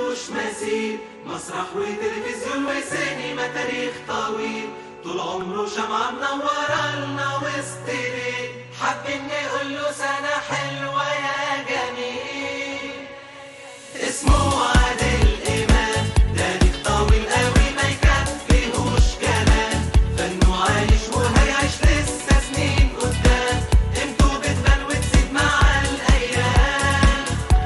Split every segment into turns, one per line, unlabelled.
ملوش مثيل، مسرح وتلفزيون وسينما تاريخ طويل، طول عمره شمعة منورة لنا وسط ليل، حابين نقول له سنة حلوة يا جميل. اسمه عادل إمام، تاريخ طويل قوي ما يكفيهوش كلام، فنه عايش وهيعيش لسه سنين قدام، قيمته بتبان وتزيد مع الأيام.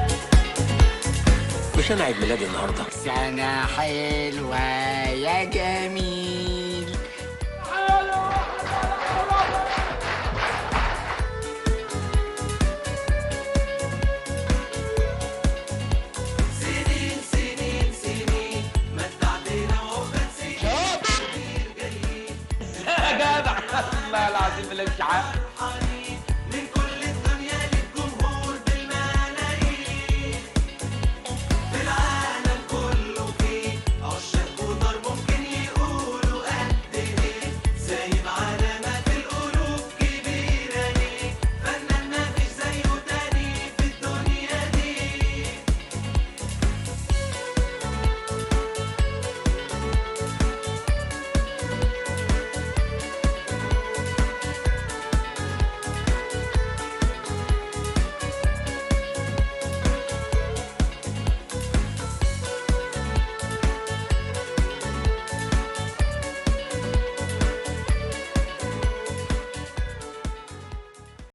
مش أنا عيد ميلادي النهارده؟
سنة حلوة يا جميل.
سنين سنين سنين متعتنا وعقبال سنين كتير جايين.
يا جدع والله العظيم اللي مش عارف